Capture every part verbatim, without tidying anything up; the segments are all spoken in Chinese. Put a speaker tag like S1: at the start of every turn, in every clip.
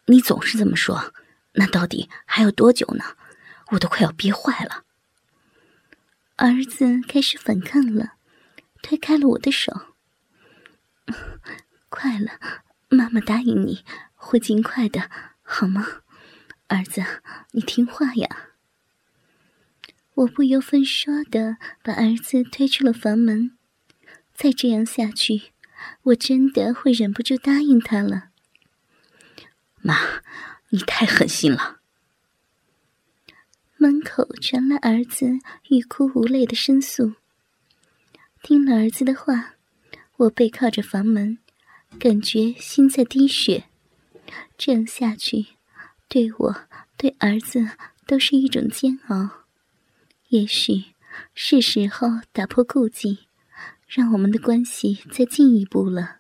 S1: 你总是这么说，那到底还有多久呢？我都快要憋坏了。
S2: 儿子开始反抗了，推开了我的手。快了，妈妈答应你会尽快的，好吗？儿子，你听话呀。我不由分说的把儿子推出了房门。再这样下去，我真的会忍不住答应他了。
S1: 妈，你太狠心了。
S2: 门口传来儿子欲哭无泪的申诉。听了儿子的话，我背靠着房门，感觉心在滴血。这样下去，对我对儿子都是一种煎熬。也许是时候打破顾忌，让我们的关系再进一步了。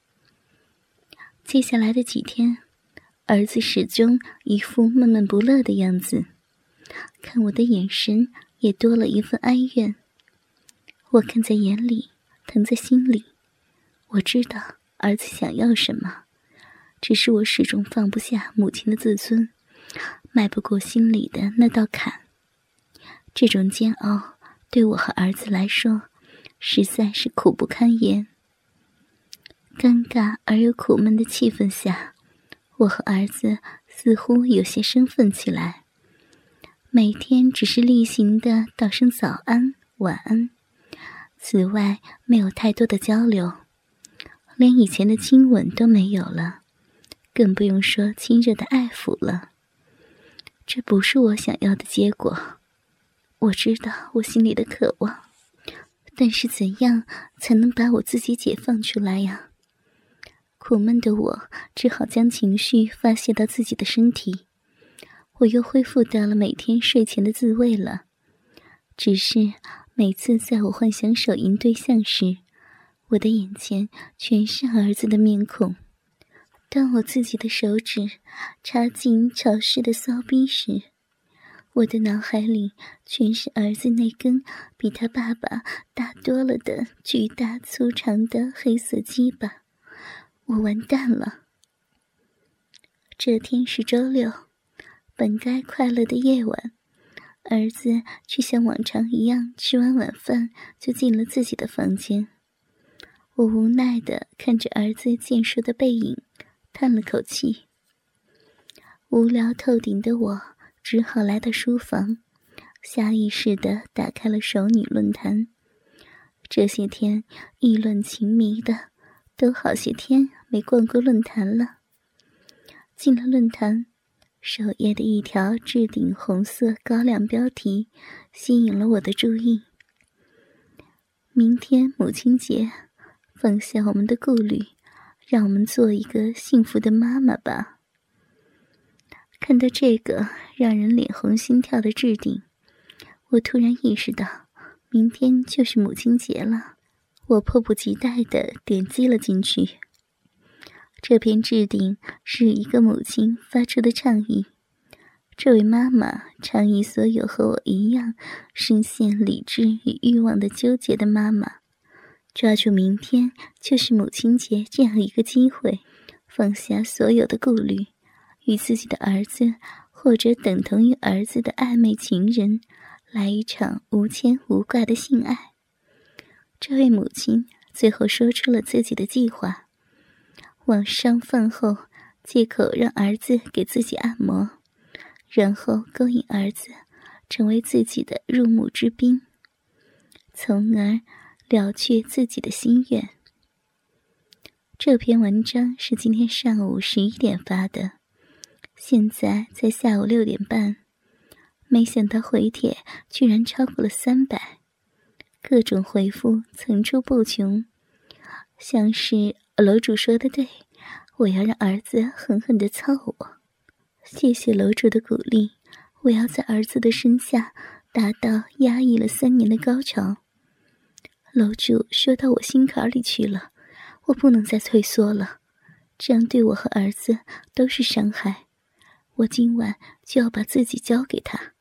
S2: 接下来的几天，儿子始终一副闷闷不乐的样子，看我的眼神也多了一份哀怨。我看在眼里，疼在心里。我知道儿子想要什么，只是我始终放不下母亲的自尊，迈不过心里的那道坎。这种煎熬对我和儿子来说实在是苦不堪言。尴尬而又苦闷的气氛下，我和儿子似乎有些生分起来，每天只是例行的道声早安晚安，此外没有太多的交流，连以前的亲吻都没有了，更不用说亲热的爱抚了。这不是我想要的结果。我知道我心里的渴望，但是怎样才能把我自己解放出来呀？苦闷的我只好将情绪发泄到自己的身体。我又恢复到了每天睡前的自慰了。只是每次在我幻想手淫对象时，我的眼前全是儿子的面孔。当我自己的手指插进潮湿的骚逼时，我的脑海里全是儿子那根比他爸爸大多了的巨大粗长的黑色鸡巴。我完蛋了。这天是周六，本该快乐的夜晚，儿子却像往常一样吃完晚饭就进了自己的房间。我无奈地看着儿子健硕的背影，叹了口气。无聊透顶的我只好来到书房，下意识地打开了熟女论坛。这些天议论情迷的，都好些天没逛过论坛了。进了论坛，首页的一条置顶红色高亮标题吸引了我的注意。明天母亲节，放下我们的顾虑，让我们做一个幸福的妈妈吧。看到这个让人脸红心跳的置顶，我突然意识到明天就是母亲节了。我迫不及待地点击了进去。这篇置顶是一个母亲发出的倡议。这位妈妈倡议所有和我一样深陷理智与欲望的纠结的妈妈，抓住明天就是母亲节这样一个机会，放下所有的顾虑，与自己的儿子或者等同于儿子的暧昧情人来一场无牵无挂的性爱。这位母亲最后说出了自己的计划：晚上饭后借口让儿子给自己按摩，然后勾引儿子成为自己的入幕之宾，从而了却自己的心愿。这篇文章是今天上午十一点发的，现在在下午六点半，没想到回帖居然超过了三百，各种回复层出不穷，像是楼主说的对，我要让儿子狠狠地操我。谢谢楼主的鼓励，我要在儿子的身下达到压抑了三年的高潮。楼主说到我心坎里去了，我不能再退缩了，这样对我和儿子都是伤害。我今晚就要把自己交给他。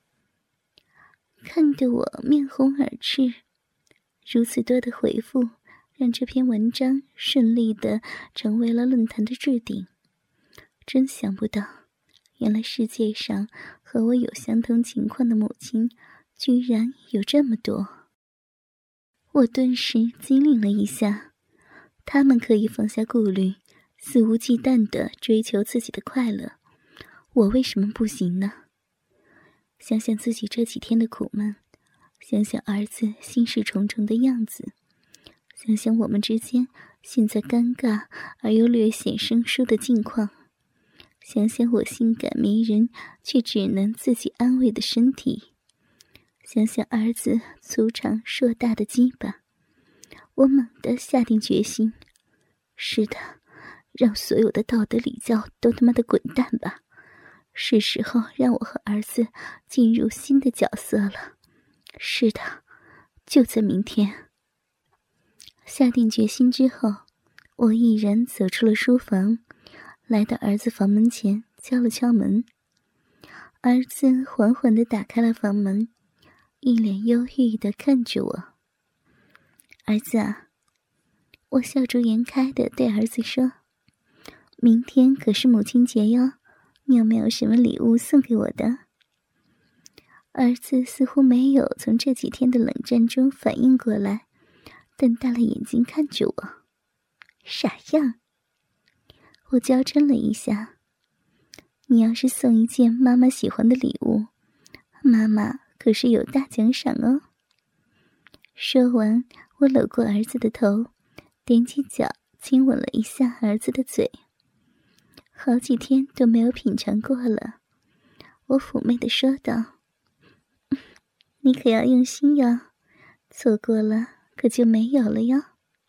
S2: 看得我面红耳赤，如此多的回复让这篇文章顺利地成为了论坛的置顶。 真想不到，原来世界上和我有相同情况的母亲居然有这么多。我顿时机灵了一下，他们可以放下顾虑，肆无忌惮地追求自己的快乐，我为什么不行呢？想想自己这几天的苦闷，想想儿子心事重重的样子，想想我们之间现在尴尬而又略显生疏的境况，想想我性感迷人却只能自己安慰的身体，想想儿子粗长硕大的鸡巴，我猛地下定决心，是的，让所有的道德礼教都他妈的滚蛋吧，是时候让我和儿子进入新的角色了。是的，就在明天。下定决心之后，我毅然走出了书房，来到儿子房门前，敲了敲门。儿子缓缓地打开了房门，一脸忧郁地看着我。儿子啊，我笑逐颜开地对儿子说，明天可是母亲节哟，你有没有什么礼物送给我的？儿子似乎没有从这几天的冷战中反应过来，瞪大了眼睛看着我。傻样！我娇嗔了一下，你要是送一件妈妈喜欢的礼物，妈妈可是有大奖赏哦。说完，我搂过儿子的头，踮起脚亲吻了一下儿子的嘴。好几天都没有品尝过了，我妩媚地说道，你可要用心哟，错过了可就没有了哟。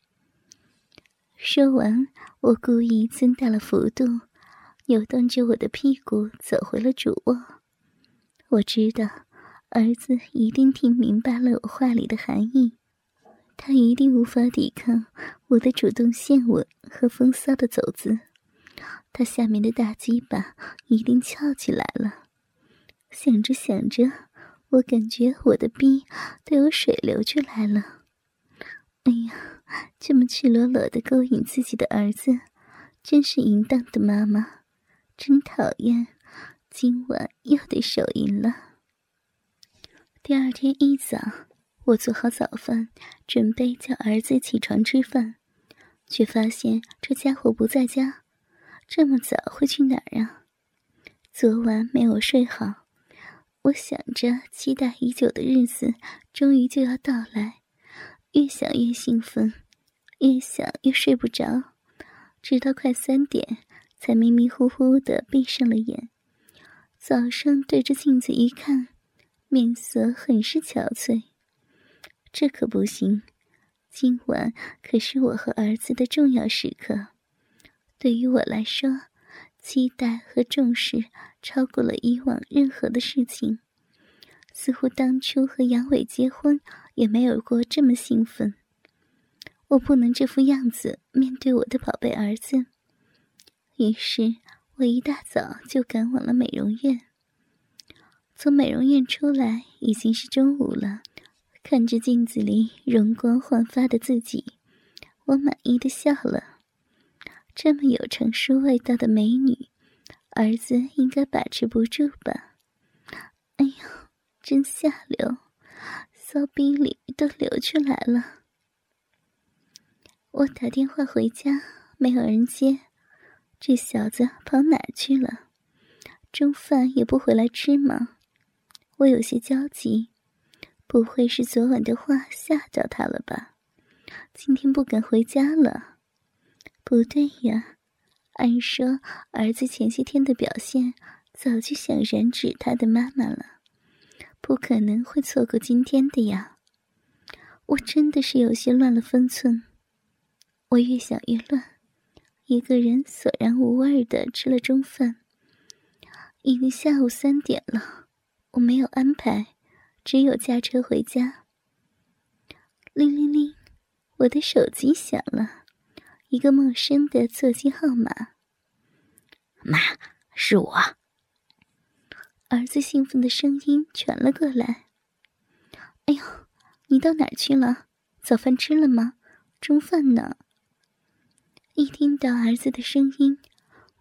S2: 说完，我故意增大了幅度，扭动着我的屁股走回了主卧。我知道儿子一定听明白了我话里的含义，他一定无法抵抗我的主动献吻和风骚的走姿，他下面的大鸡巴一定翘起来了。想着想着，我感觉我的逼都有水流出来了。哎呀，这么赤裸裸地勾引自己的儿子，真是淫荡的妈妈，真讨厌，今晚又得手淫了。第二天一早，我做好早饭，准备叫儿子起床吃饭，却发现这家伙不在家，这么早会去哪儿啊？昨晚没有睡好，我想着期待已久的日子终于就要到来，越想越兴奋，越想越睡不着，直到快三点才迷迷糊糊地闭上了眼。早上对着镜子一看，面色很是憔悴。这可不行，今晚可是我和儿子的重要时刻，对于我来说，期待和重视超过了以往任何的事情，似乎当初和杨伟结婚也没有过这么兴奋。我不能这副样子面对我的宝贝儿子，于是我一大早就赶往了美容院。从美容院出来已经是中午了，看着镜子里容光焕发的自己，我满意的笑了。这么有成熟味道的美女，儿子应该把持不住吧？哎呦，真下流，骚逼里都流出来了。我打电话回家，没有人接，这小子跑哪儿去了？中饭也不回来吃吗？我有些焦急，不会是昨晚的话吓到他了吧？今天不敢回家了。不对呀，按说儿子前些天的表现早就想染指他的妈妈了，不可能会错过今天的呀。我真的是有些乱了分寸。我越想越乱，一个人索然无味地吃了中饭。已经下午三点了，我没有安排，只有驾车回家。铃铃铃，我的手机响了，一个陌生的座机号码。
S1: 妈，是我。
S2: 儿子兴奋的声音传了过来。哎呦，你到哪儿去了？早饭吃了吗？中饭呢？一听到儿子的声音，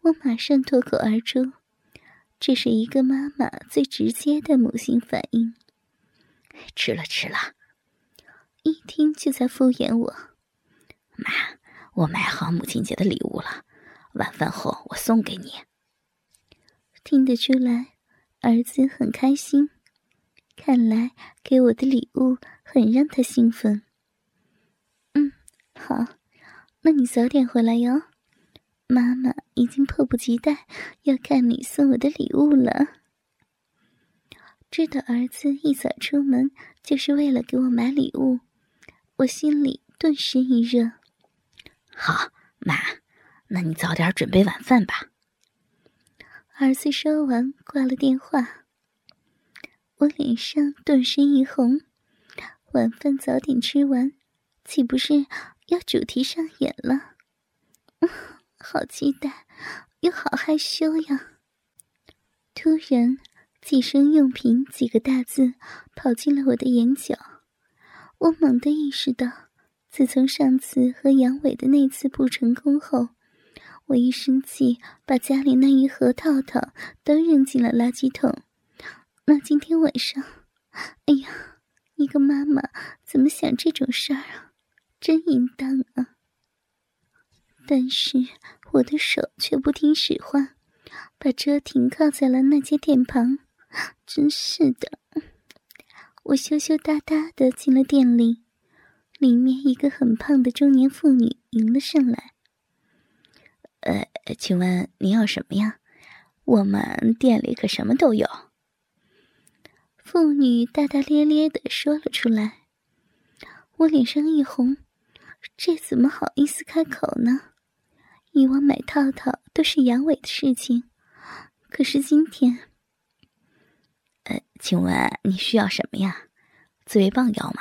S2: 我马上脱口而出，这是一个妈妈最直接的母性反应。
S1: 吃了吃了。
S2: 一听就在敷衍我。
S1: 妈，我买好母亲节的礼物了，晚饭后我送给你。
S2: 听得出来，儿子很开心，看来给我的礼物很让他兴奋。嗯，好，那你早点回来哟，妈妈已经迫不及待要看你送我的礼物了。知道儿子一早出门就是为了给我买礼物，我心里顿时一热。
S1: 好，妈，那你早点准备晚饭吧。
S2: 儿子说完挂了电话，我脸上顿时一红。晚饭早点吃完，岂不是要主题上演了？嗯，好期待，又好害羞呀。突然，计生用品几个大字跑进了我的眼角，我猛地意识到，自从上次和杨伟的那次不成功后，我一生气把家里那一盒套套都扔进了垃圾桶。那今天晚上，哎呀，一个妈妈怎么想这种事儿啊，真淫荡啊。但是我的手却不听使唤，把车停靠在了那间店旁。真是的，我羞羞答答地进了店里，里面一个很胖的中年妇女迎了上来。
S1: 呃，请问您要什么呀？我们店里可什么都有。
S2: 妇女大大咧咧地说了出来。我脸上一红，这怎么好意思开口呢？以往买套套都是阳痿的事情，可是今天……
S1: 呃，请问你需要什么呀？自慰棒要吗？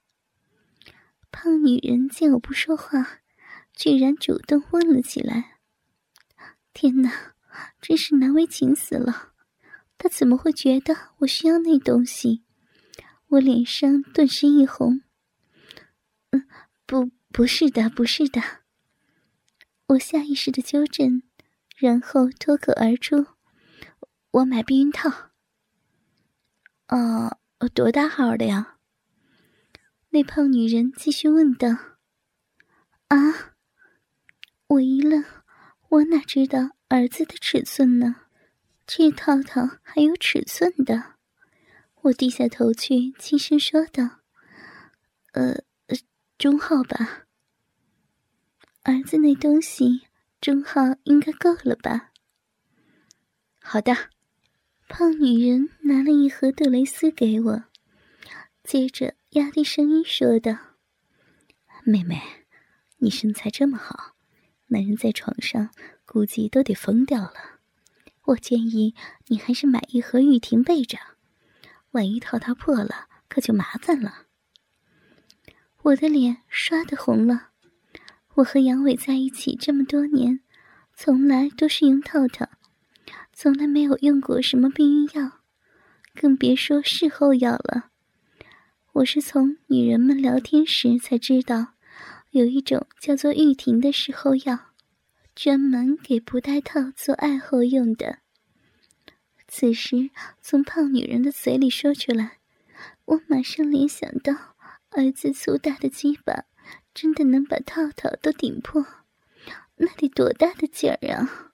S2: 胖女人见我不说话，居然主动问了起来。天哪，真是难为情死了！她怎么会觉得我需要那东西？我脸上顿时一红。嗯，不，不是的，不是的。我下意识的纠正，然后脱口而出：“我买避孕套。”
S1: 哦，多大号的呀？
S2: 那胖女人继续问道。啊！我一愣，我哪知道儿子的尺寸呢？这套套还有尺寸的？我低下头去，轻声说道：“呃，中号吧。”儿子那东西，中号应该够了吧？
S1: 好的。
S2: 胖女人拿了一盒杜蕾斯给我，接着压低声音说道：“
S1: 妹妹，你身材这么好，男人在床上估计都得疯掉了。我建议你还是买一盒玉婷备着，万一套套破了，可就麻烦了。”
S2: 我的脸刷得红了。我和杨伟在一起这么多年，从来都是用套套，从来没有用过什么避孕药，更别说事后药了。我是从女人们聊天时才知道，有一种叫做玉婷的事后药，专门给不戴套做爱后用的。此时从胖女人的嘴里说出来，我马上联想到儿子粗大的鸡巴真的能把套套都顶破，那得多大的劲儿啊！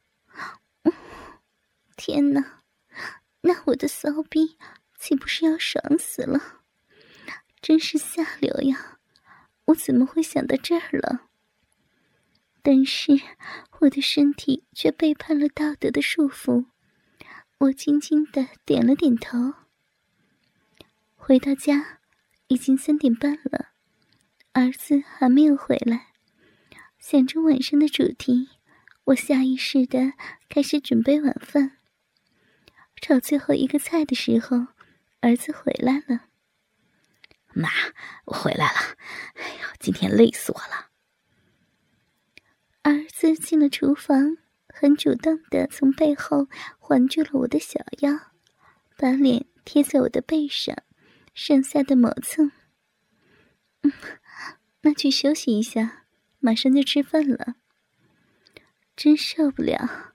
S2: 天哪，那我的骚逼岂不是要爽死了？真是下流呀！我怎么会想到这儿了？但是我的身体却背叛了道德的束缚，我轻轻地点了点头。回到家，已经三点半了，儿子还没有回来。想着晚上的主题，我下意识地开始准备晚饭。炒最后一个菜的时候，儿子回来了。
S1: 妈，我回来了。哎呦，今天累死我了。
S2: 儿子进了厨房，很主动地从背后环住了我的小腰，把脸贴在我的背上，上下的磨蹭。嗯，那去休息一下，马上就吃饭了。真受不了，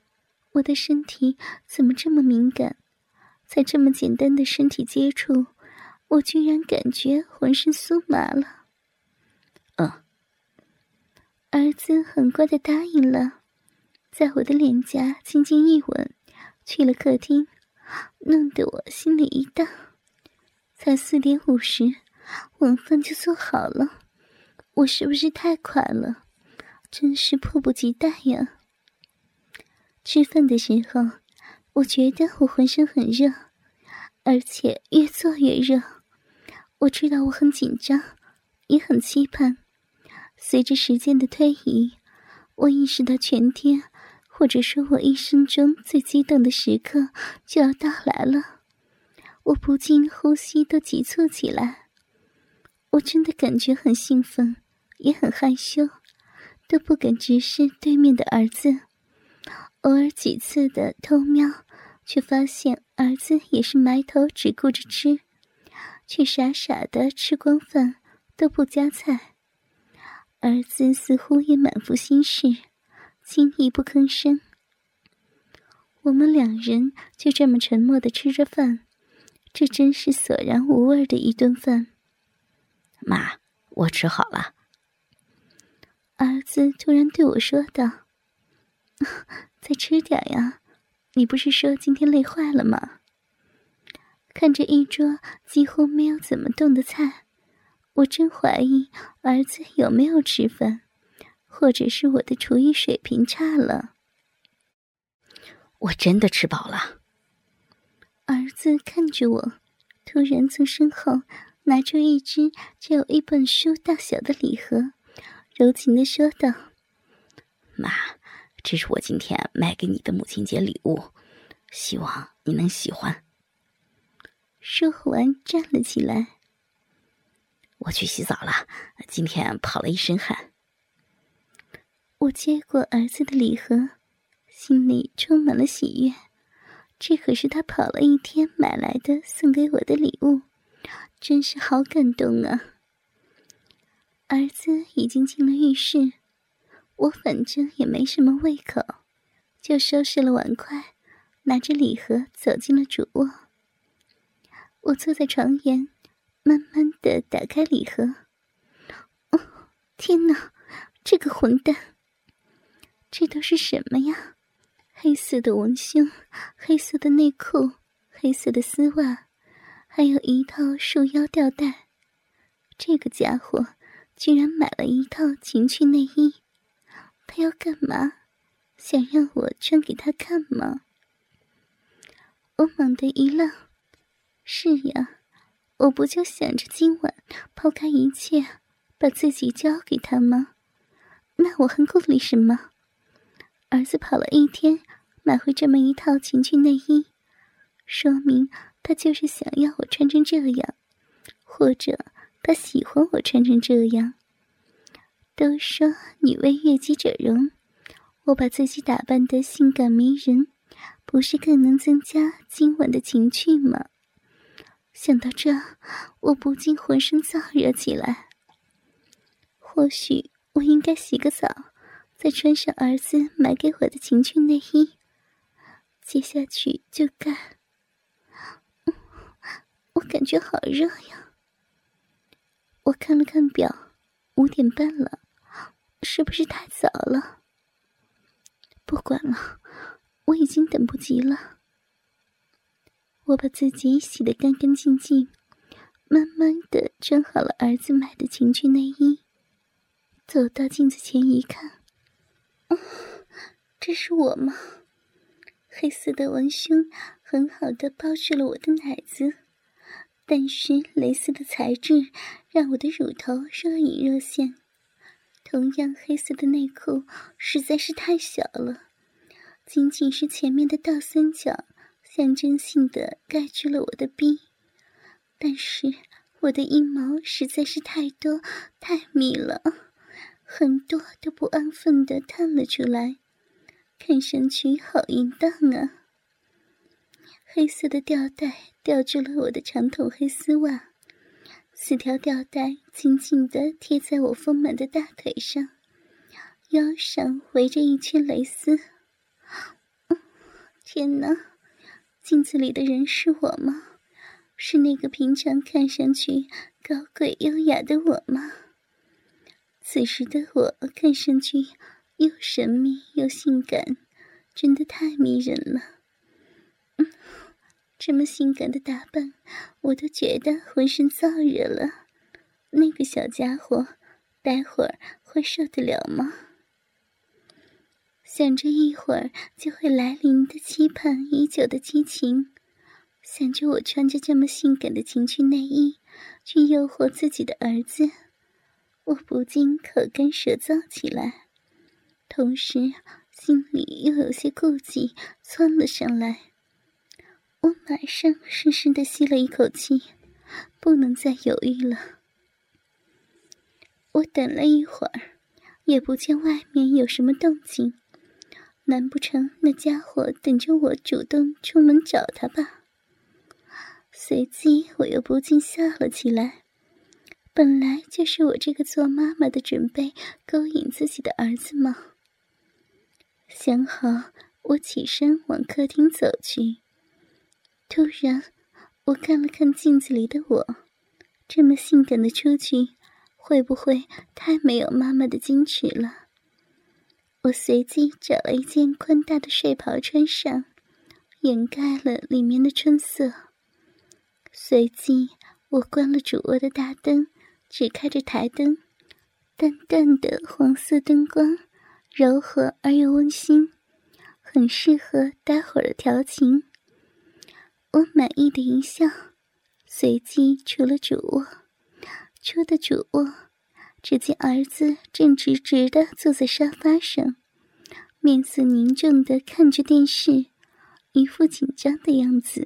S1: 我的身体怎么这么敏感？才这么简单的身体接触，我居然感觉浑身酥麻了。
S2: 嗯。
S1: 儿子很乖地答应了，在我的脸颊轻轻一吻，去了客厅，弄得我心里一荡。才四点五十，晚饭就做好了，我是不是太快了？真是迫不及待呀！吃饭的时候，我觉得我浑身很热，而且越做越热。我知道我很紧张，也很期盼。随着时间的推移，我意识到全天，或者说我一生中最激动的时刻就要到来了。我不禁呼吸都急促起来。我真的感觉很兴奋，也很害羞，都不敢直视对面的儿子。偶尔几次的偷瞄，却发现儿子也是埋头只顾着吃，却傻傻的吃光饭都不夹菜。儿子似乎也满腹心事，轻易不吭声。我们两人就这么沉默地吃着饭，这真是索然无味的一顿饭。
S2: 妈，我吃好了。
S1: 儿子突然对我说道：“再吃点呀，你不是说今天累坏了吗？”看着一桌几乎没有怎么动的菜，我真怀疑儿子有没有吃饭，或者是我的厨艺水平差了。
S2: 我真的吃饱了。
S1: 儿子看着我，突然从身后拿出一只只有一本书大小的礼盒，柔情地说道：“
S2: 妈，这是我今天买给你的母亲节礼物，希望你能喜欢。”
S1: 说完站了起来。
S2: 我去洗澡了，今天跑了一身汗。
S1: 我接过儿子的礼盒，心里充满了喜悦。这可是他跑了一天买来的送给我的礼物，真是好感动啊。儿子已经进了浴室，我反正也没什么胃口，就收拾了碗筷，拿着礼盒走进了主卧。我坐在床沿，慢慢地打开礼盒。哦，天哪，这个混蛋！这都是什么呀？黑色的文胸，黑色的内裤，黑色的丝袜，还有一套束腰吊带。这个家伙居然买了一套情趣内衣，他要干嘛？想让我穿给他看吗？我猛地一愣，是呀，我不就想着今晚抛开一切，把自己交给他吗？那我还顾虑什么？儿子跑了一天，买回这么一套情趣内衣，说明他就是想要我穿成这样，或者他喜欢我穿成这样。都说女为悦己者容，我把自己打扮得性感迷人，不是更能增加今晚的情趣吗？想到这，我不禁浑身燥热起来。或许我应该洗个澡，再穿上儿子买给我的情趣内衣，接下去就干。嗯，我感觉好热呀。我看了看表，五点半了，是不是太早了？不管了，我已经等不及了。我把自己洗得干干净净，慢慢地穿好了儿子买的情趣内衣，走到镜子前一看，哦，这是我吗？黑色的文胸很好地包住了我的奶子，但是蕾丝的材质让我的乳头若隐若现。同样黑色的内裤实在是太小了，仅仅是前面的倒三角象征性地盖住了我的逼，但是我的阴毛实在是太多太密了，很多都不安分地探了出来，看上去好淫荡啊。黑色的吊带吊住了我的长筒黑丝袜，四条吊带紧紧地贴在我丰满的大腿上，腰上围着一圈蕾丝。嗯， 天哪，镜子里的人是我吗？是那个平常看上去高贵优雅的我吗？此时的我看上去又神秘又性感，真的太迷人了。嗯，这么性感的打扮，我都觉得浑身燥热了。那个小家伙待会儿会受得了吗？想着一会儿就会来临的期盼已久的激情，想着我穿着这么性感的情趣内衣去诱惑自己的儿子，我不禁口干舌燥起来，同时心里又有些顾忌窜了上来。我马上深深地吸了一口气，不能再犹豫了。我等了一会儿，也不见外面有什么动静，难不成那家伙等着我主动出门找他吧？随即我又不禁笑了起来，本来就是我这个做妈妈的准备勾引自己的儿子吗？想好，我起身往客厅走去。突然，我看了看镜子里的我，这么性感的出去，会不会太没有妈妈的矜持了？我随即找了一件宽大的睡袍穿上，掩盖了里面的春色。随即我关了主卧的大灯，只开着台灯，淡淡的黄色灯光，柔和而又温馨，很适合待会儿的调情。我满意的一笑，随即出了主卧。出的主卧，只见儿子正直直地坐在沙发上，面色凝重地看着电视，一副紧张的样子。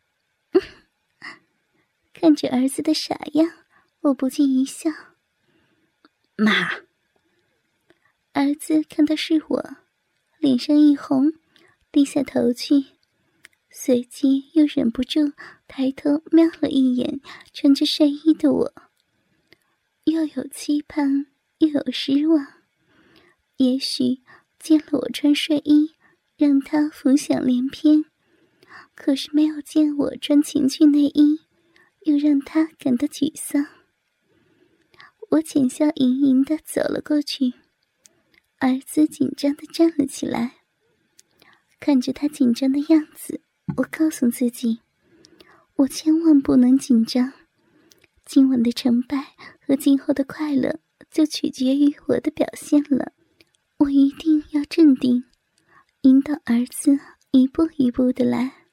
S1: 看着儿子的傻样，我不禁一笑。
S2: 妈。
S1: 儿子看到是我，脸上一红，低下头去，随即又忍不住抬头瞄了一眼穿着睡衣的我，又有期盼又有失望。也许见了我穿睡衣，让他浮想联翩，可是没有见我穿情趣内衣，又让他感到沮丧。我浅笑盈盈地走了过去，儿子紧张地站了起来。看着他紧张的样子，我告诉自己，我千万不能紧张，今晚的成败和今后的快乐就取决于我的表现了。我一定要镇定，引导儿子一步一步地来。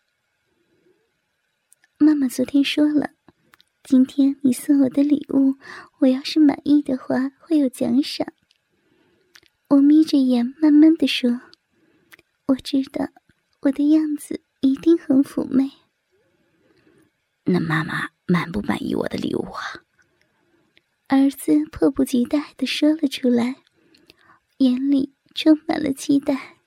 S1: 妈妈昨天说了，今天你送我的礼物，我要是满意的话会有奖赏。我眯着眼慢慢地说，我知道我的样子一定很妩媚。
S2: 那妈妈满不满意我的礼物啊？
S1: 儿子迫不及待地说了出来，眼里充满了期待。